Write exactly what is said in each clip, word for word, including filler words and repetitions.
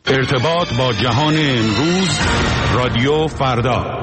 ارتباط با جهان امروز، رادیو فردا.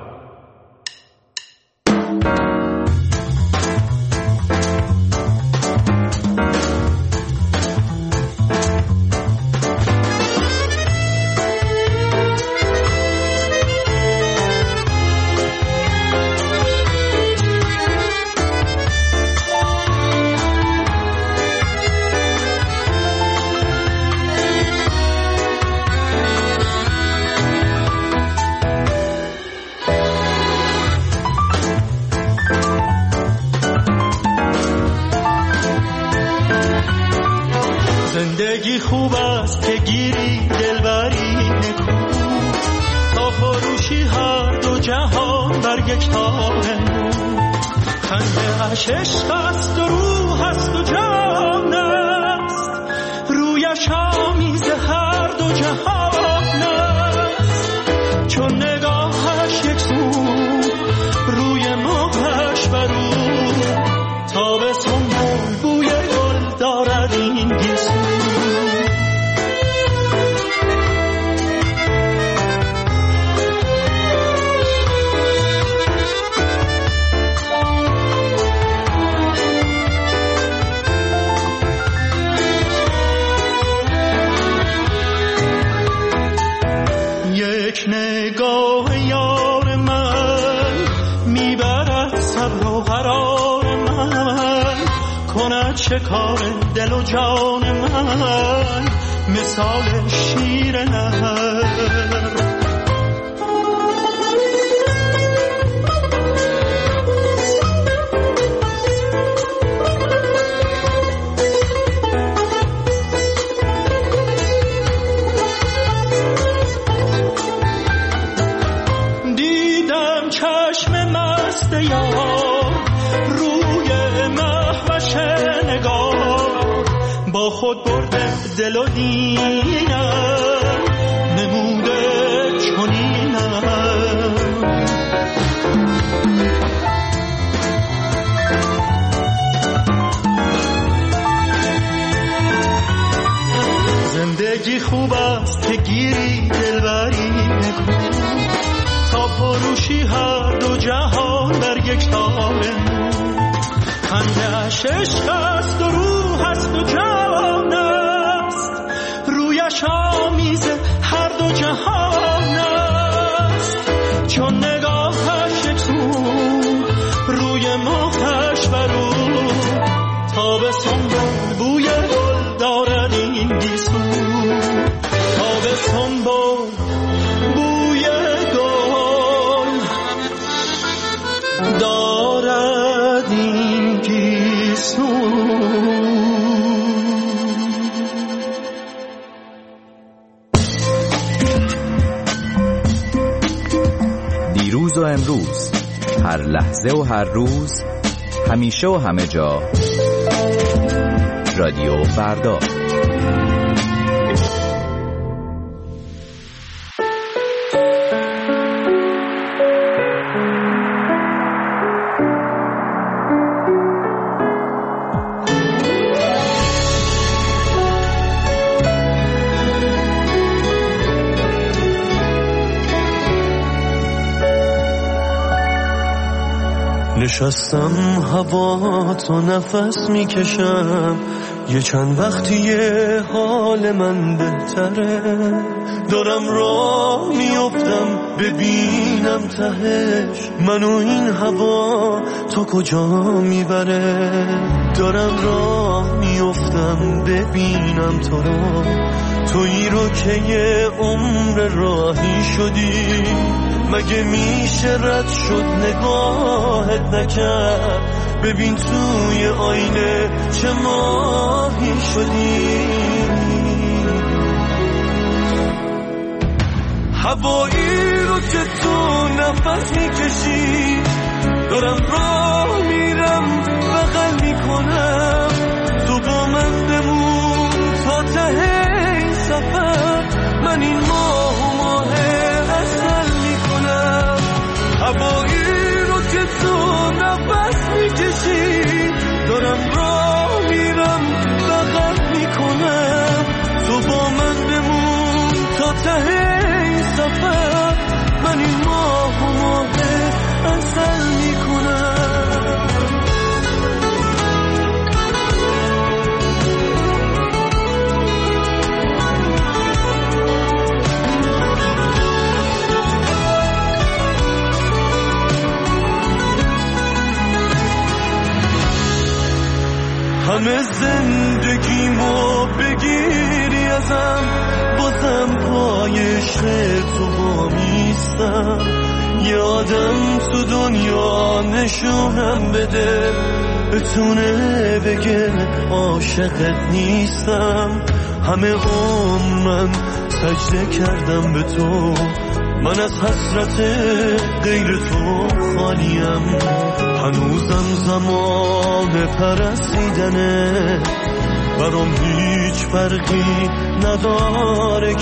زندگی خوب است که گیری دلبری نکو، تا فروشی هر دو جهان بر یک تار نو. خنده اش عشق است و روح است و جان است، رویش آمیز هر دو جهان است. چون نگاهش یک سو، روی مخش برو، تابستون بوی گل دارد این گیسو. یک نگاه یار من میبرد صبر و قرار من، کند شکار دل و جان من مثال شیر نهر. با خود برده دل و دینم، نموده چنینم. زندگی خوب است که گیری دلبری نکو، تا فروشی هر دو جهان بر یک تار نو. خنده اش عشق است و روح است و جان است، رویش آمیز هر دو جهان است. چون نگاهش یک سو، روی مخش برو، تابستون بوی گل دارد این گیسو. تابستون بوی گل دارد این گیسو. دیروز و امروز، هر لحظه و هر روز، همیشه و همه جا، رادیو فردا. نشستم هوا تو نفس میکشم، یه چند وقتیه حال من بهتره. دارم راه میافتم ببینم تهش، منو این هوا تا کجا میبره. دارم راه میافتم ببینم تو رو، تویی رو که یه عمر راهی شدی. مگه میشه رد شد نگاهت نکرد، ببین توی آینه چه ماهی شدی. هوایی رو که تو نفس میکشی، دارم راه میرم بغل میکنم. تو با من بمون تا ته این سفر، من این ماه و ماه اصل میکنم. هوایی رو که تو نفس میکشی، دارم راه میرم بغل میکنم. تو با من بمون همه زندگیمو بگیری ازم، بازم پای عشق تو وامیستم. یادم تو دنیا نشونم بده، بتونه بگه عاشقت نیستم. همه عمر من سجده کردم به تو، من از حسرت غیر تو خالیم. هنوزم زمان پرستیدنه، برام هیچ فرقی نداره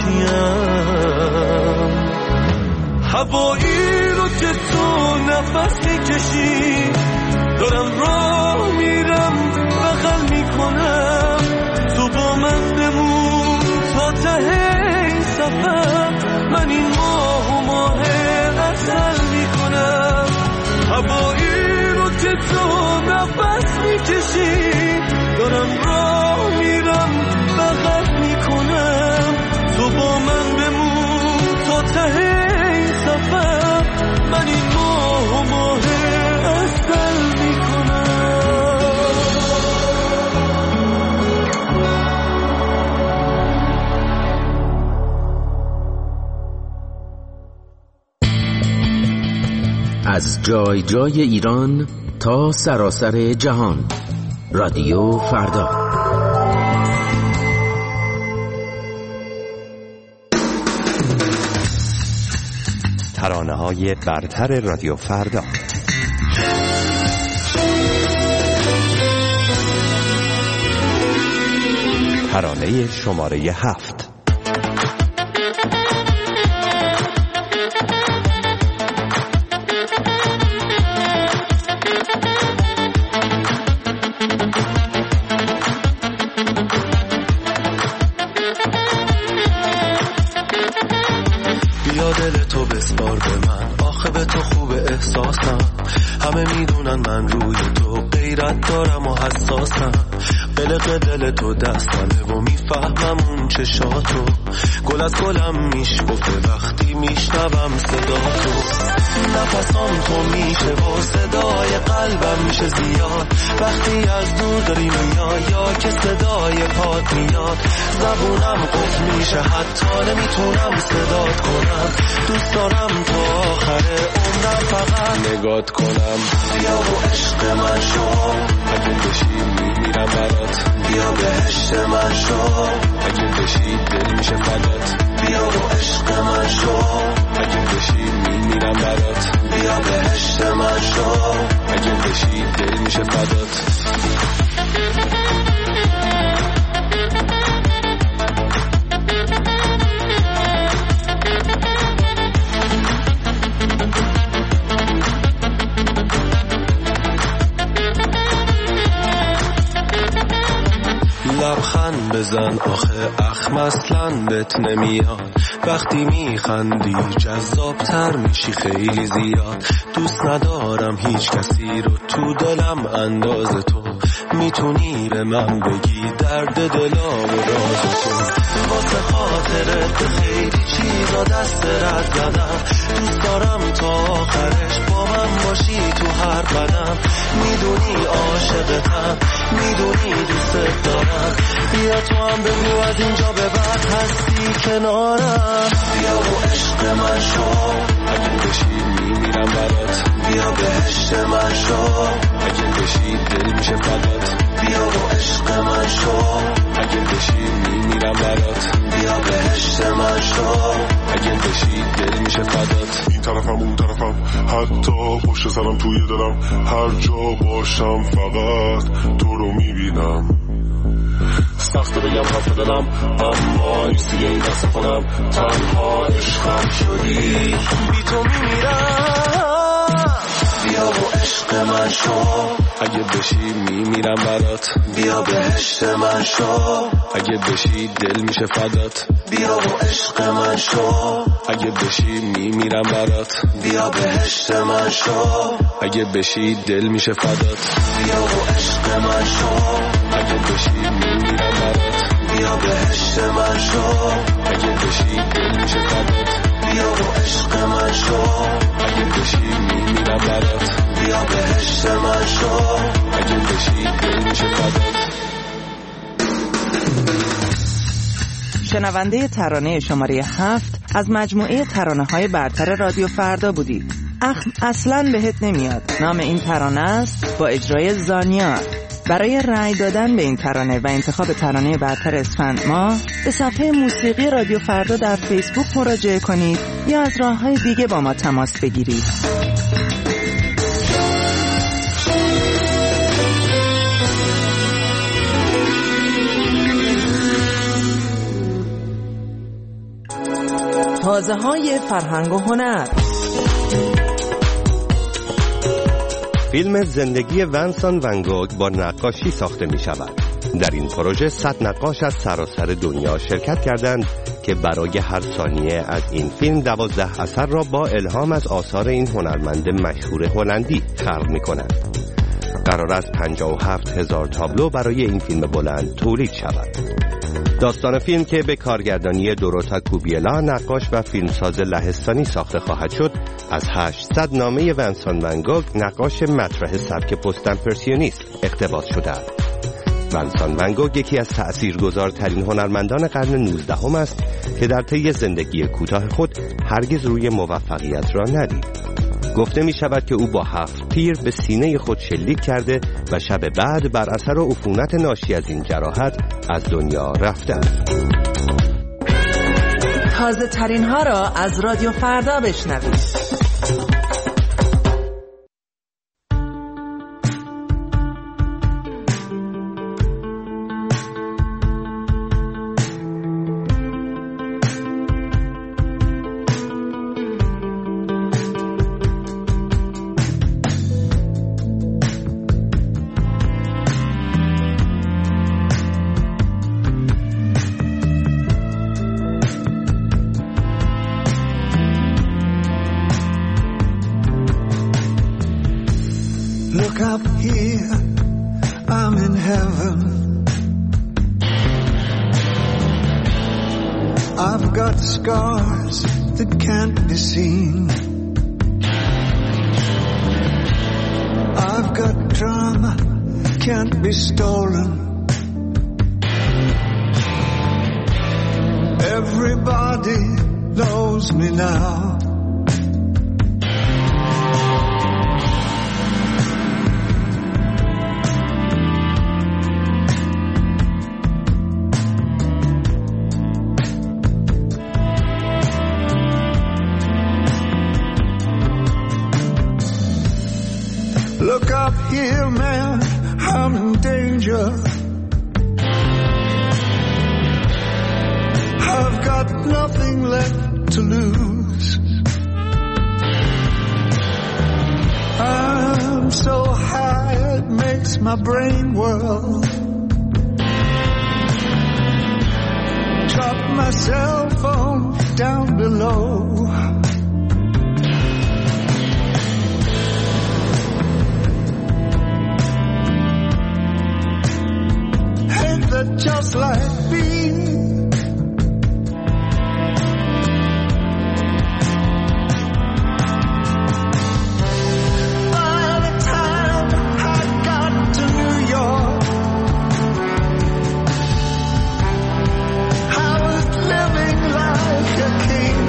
کیم. هوایی رو که تو نفس میکشی، دارم راه میرم بغل میکنم. تو با من بمون تا ته این سفر، من این ماه و ماه اصل میکنم. هوایی رو که تو نفس میکشی، دارم راه میرم بغل میکنم. تو با من بمون تا ته این سفر، من این ماه و ماه اصل میکنم. از جای جای ایران تا سراسر جهان، رادیو فردا. ترانه‌های برتر رادیو فردا. ترانه شماره هفت. بیا دل تو بسپار به من، آخه به تو خوب احساسم. همه میدونن من روی تو غیرت دارم و حساسم. قلق دل تو دستمه و میفهمم اون چشاتو. گل از گلم میشکفه وقتی میشنوم صدا تو. نفسام تو میشه و صدای قلبم میشه زیاد، وقتی از دور داری میاد یا که صدای پات میاد. زبونم قفل میشه حتی نمیتونم صدات کنم. دوست دارم تا آخر عمرم فقط نگات کنم. بیا و عشق من شو، اگه بشی میمیرم برات. بیا بهشت من شو، اگه بشی دل میشه فدات. بیا و عشق من شو، اگه بشی میمیرم برات. بیا بهشت من شو، اگه بشی دل میشه فدات. لبخند بزن آخه اخم اصلا بهت نمیاد. وقتی میخندی جذابتر میشی خیلی زیاد. دوست ندارم هیچ کسی رو تو دلم انداز تو. میتونی به من بگی درد دلا و راز تو. واسه خاطرت خیلی چیزا دست رد زدم. دوست دارم تا آخرش با من باشی تو هر قدم. میدونی عاشقتم، میدونی دوست دارم. بیا تو هم بگو از اینجا به بعد هستی کنارم. بیا و عشق من شو، اگه بشی میمیرم برات. بیا بهشت من شو، اگه بشی دل میشه فدات. بیا و عشق من شو، اگه بشی میمیرم برات. بیا بهشت من شو، اگه بشی دل میشه فدات. این طرفم اون طرفم، حتی پشت سرم توی دلم. هر جا باشم فقط تو رو میبینم. سخت بگم حرف دلم، اما نیستی این دست کنم. تنها عشقم شدی، بی تو میمیرم. بیا و عشق من شو، اگه بشی میمیرم برات. بیا بهشت من شو، اگه بشی دل میشه فدات. بیا و عشق من شو، اگه بشی میمیرم برات. بیا بهشت من شو، اگه بشی دل میشه فدات. بیا و عشق من شو، اگه بشی میمیرم برات. بیا بهشت من شو، اگه بشی دل میشه فدات. بیا و عشق من شو، اگه بشی میمیرم برات. بیا بهشت من شو، اگه بشی دل میشه فدات. شنونده ترانه شماره هفت از مجموعه ترانه‌های برتر رادیو فردا بودید. اخم اصلاً بهت نمیاد. نام این ترانه است با اجرای زانیا. برای رأی دادن به این ترانه و انتخاب ترانه برتر اسفند ماه به صفحه موسیقی رادیو فردا در فیسبوک مراجعه کنید یا از راه‌های دیگه با ما تماس بگیرید. تازه‌های فرهنگ و هنر. فیلم زندگی ونسان ون گوگ با نقاشی ساخته می شود. در این پروژه صد نقاش از سراسر دنیا شرکت کردند که برای هر ثانیه از این فیلم دوازده اثر را با الهام از آثار این هنرمند مشهور هلندی خلق می کنند. قرار است پنجاه و هفت هزار تابلو برای این فیلم بلند تولید شود. داستان فیلم که به کارگردانی دوروتا کوبیلا نقاش و فیلمساز لهستانی ساخته خواهد شد، از هشتصد نامه ونسان ون گوگ نقاش مطرح سبک پست امپرسیونیست اقتباس شده است. ونسان ون گوگ یکی از تأثیرگذارترین هنرمندان قرن نوزدهم است که در طی زندگی کوتاه خود هرگز روی موفقیت را ندید. گفته می شود که او با هفت تیر به سینه خود شلیک کرده و شب بعد بر اثر عفونت ناشی از این جراحت از دنیا رفته است. تازه ترین ها را از رادیو فردا بشنوید. Look up here, I'm in heaven. I've got scars that can't be seen. I've got drama, can't be stolen. Everybody knows me now. Look up here, man, I'm in danger. I've got nothing left to lose. I'm so high it makes my brain whirl. Drop my cell phone down below. Just like me. By the time I got to New York, I was living like a king.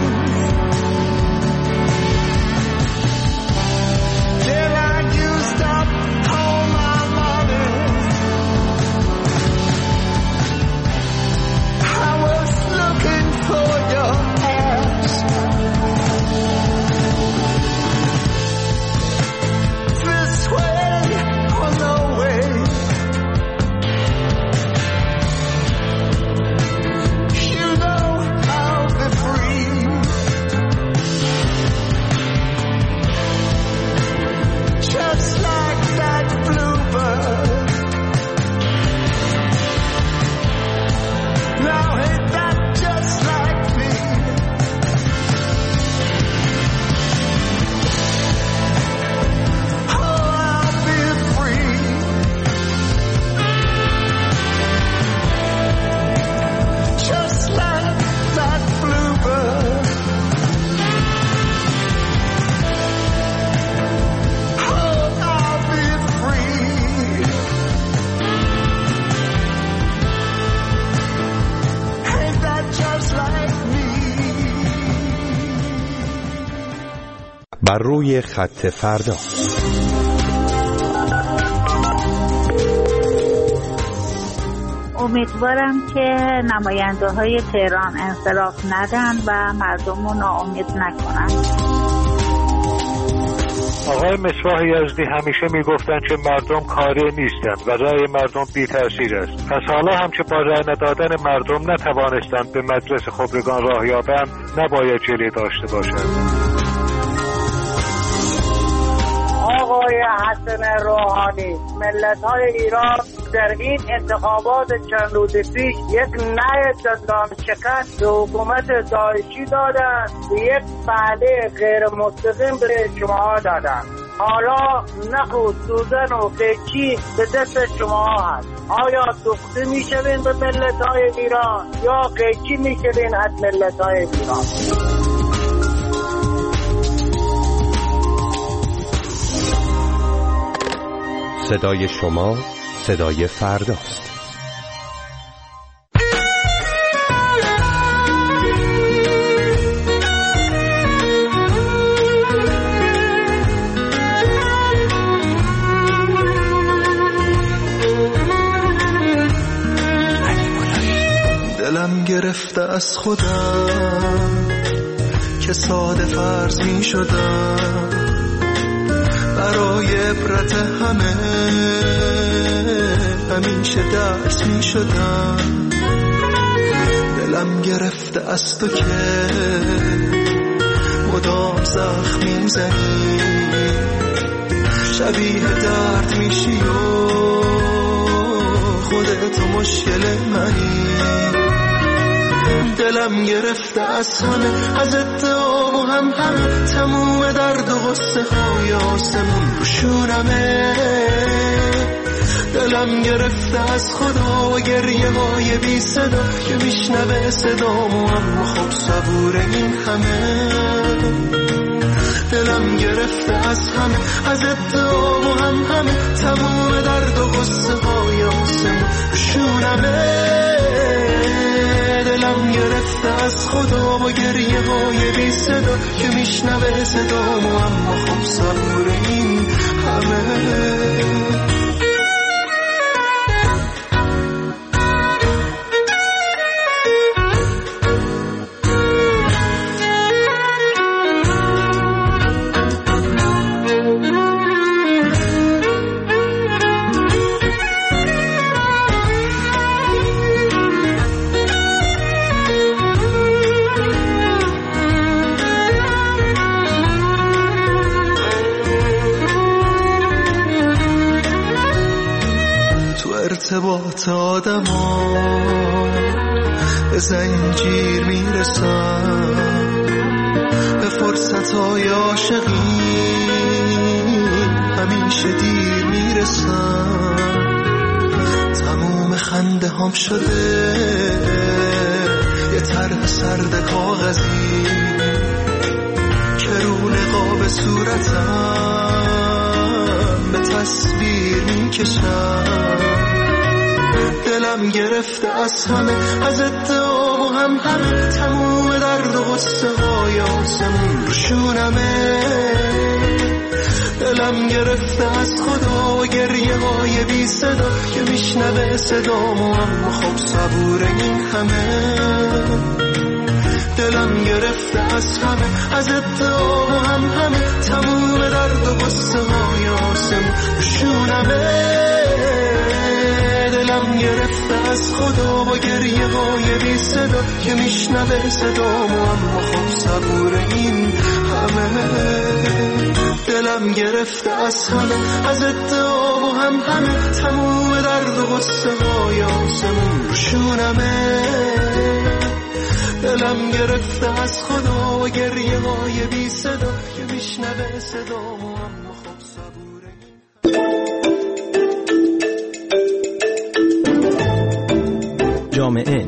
Then I used up all my money. بر روی خط فردا. امیدوارم که نماینده های تهران انصراف ندن و مردم رو ناامید نکنن. آقای مصباح یزدی همیشه میگفتن که مردم کاری نیستند و رأی مردم بی تأثیر است. پس حالا هم که با رأی ندادن مردم نتوانستند به مجلس خبرگان راه یابند، نباید جلوی داشته باشند. آقای حسن روحانی، ملت‌های ایران در این انتخابات چند روز پیش یک نه دندان شکن به حکومت داعشی دادند و یک وعده غیر مستقیم به شما دادند. حالا نخ و سوزن و قیچی به دست شما هست. آیا دوخته میشوین به ملت‌های ایران یا قیچی میشوین از ملت‌های ایران؟ صدای شما صدای فرداست. دلم گرفته از خودم که ساده فرض می شدم، برای عبرت همه همیشه درس می شدم. دلم گرفته از تو که مدام زخم می زنی، شبیه درد میشی و خودت مشکل منی. دلم گرفته از همه، از ادعا و هم همه، تموم درد و غصه های آسمون رو شونمه. دلم گرفته از خدا و گریه های بی صدا که میشنوه صدامو، اما خب صبور این همه. دلم گرفته از همه، از ادعا و هم همه، تموم درد و غصه های آسمون رو شونمه. دلم گرفته از خدا با گریه های بی صدا که میشنوه صدامو، اما خب صبور این همه. ارتباط آدم ها به زنجیر میرسن، به فرصت های عاشقی همیشه دیر میرسن. تموم خنده هم شده یه طرح سرد کاغذی که رو نقاب صورتم به تصویر میکشن. دلم گرفته از همه، از ادعا و هم همه، تموم درد و غصه های آسمون رو شونمه. دلم گرفته از خدا و گریه های بی صدا که میشنوه صدامو، اما خب صبور این همه. دلم گرفته از همه، از ادعا و هم همه، تموم درد و غصه های آسمون رو شونمه. دلم گرفته از خدا با گریه های بی صدا که میشنوه صدامو، اما خب صبور این همه. دلم گرفته از همه، از ادعا و هم همه، تموم درد و غصه های آسمون رو شونمه. دلم گرفته از خدا و گریه های بی صدا که میشنوه صدامو، اما خب صبور این. جامعه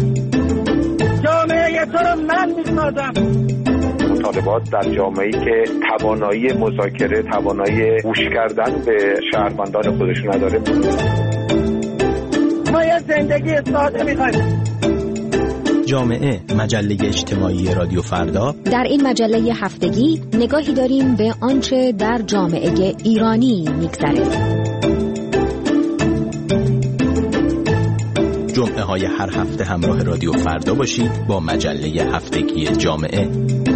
جامعه تو رو من میسازم. مطالبات در جامعه‌ای که توانایی مذاکره، توانایی گوش کردن به شهروندان خودش نداره. ما یه زندگی ساده میخوایم، جامعه، مجله اجتماعی رادیو فردا. در این مجله هفتگی نگاهی داریم به آنچه در جامعه ایرانی میگذره. جمعه های هر هفته همراه رادیو فردا باشید با مجله هفتگی جامعه.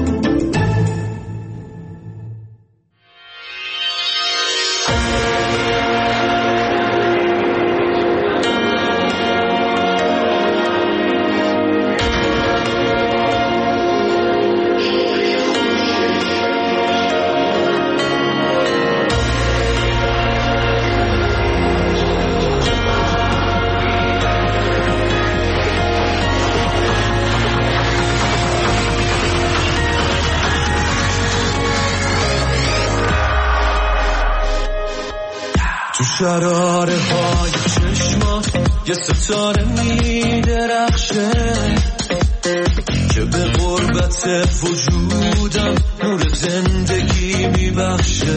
شراره های چشمات یه ستاره می درخشه که به غربت وجودم نور زندگی می بخشه.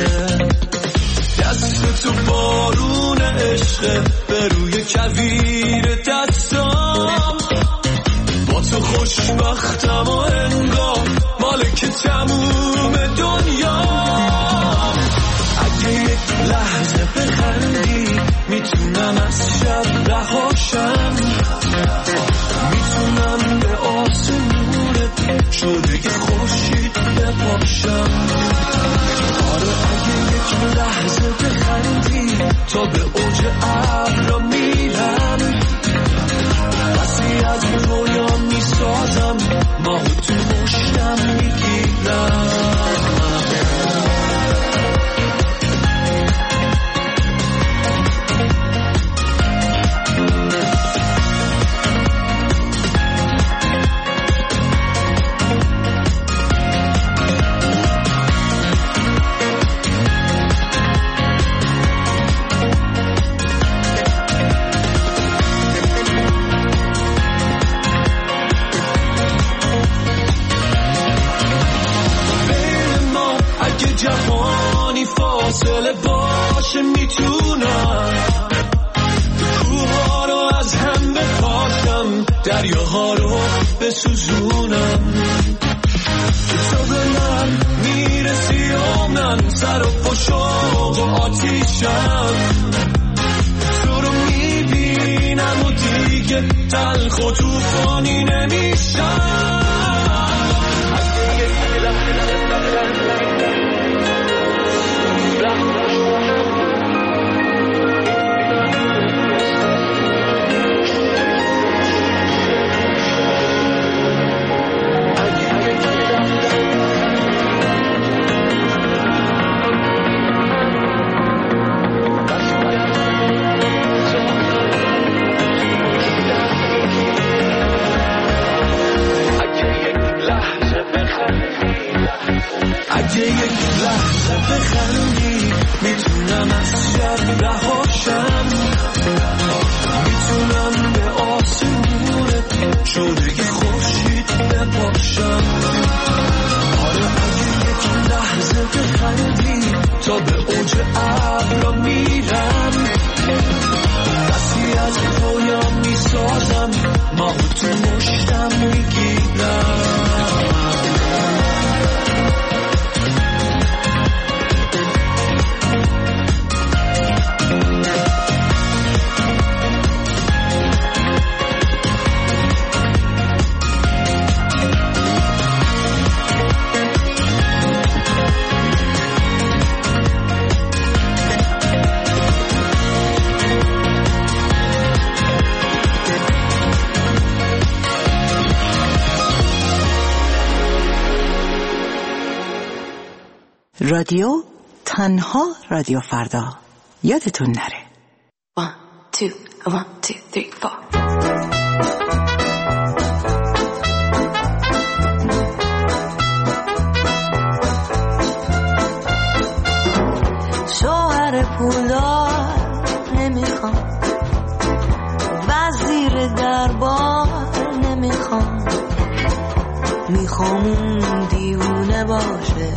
دست تو بارون عشقه به روی کویر دستام، با تو خوشبختم و انگار مالک تموم دنیا. اگه یک لحظه بخندی میتونم از شب رهاشم، میتونم به آسمونت شده خورشید بپاشم. آره اگه یک لحظه بخندی تا به اوج ابرا میرم، بسی از رویا میسازم ماهو تو مشتم میگیرم. جهانی فاصله باشه میتونم کوها رو از هم بپاشم، دریاها رو بسوزونم. تو به من میرسی و من سر و پشوق و آتیشم، تو رو میبینم و دیگه تلخ و توفانی نمیشم. اگه یک لحظه بخندی میتونم از شب رهاشم، میتونم به آسمونت شده خورشید بپاشم. آره اگه یک لحظه بخندی تا به اوج ابرا میرم، بسی از رویا میسازم ماهو تو مشتم میگیرم. رادیو تنها رادیو فردا، یادتون نره. One, two, one, two, three, four. شوهر پولدار نمیخوام، وزیر دربار نمیخوام، میخوام اون دیوونه باشه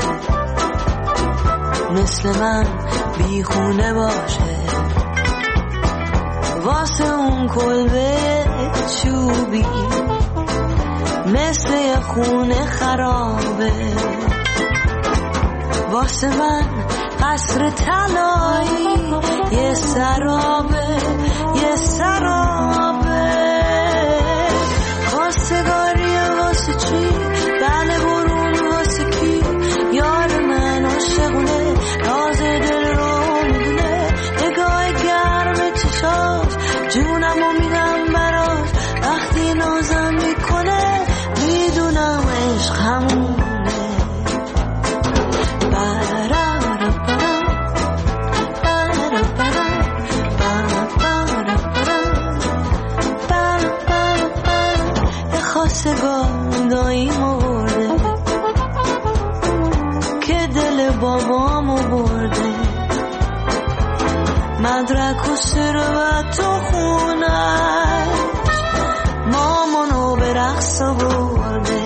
مثل من بیخونه باشه، واسه اون کلبه چوبی مثل یه خونه خرابه. واسه من قصر طلایی یه سرابه، یه سرابه. خواستگاری واسه چی؟ بله برون واسه کی؟ یار من عاشقونه، راز دل رو میدونه. نگاه گرم چشاش جونمو میدم براش. وقتی نازم میکنه میدونم عشق همونه. خواستگار داییمو برده که دل بابامو برده. مدرک و ثروت و خونش مامانو به رقص برده.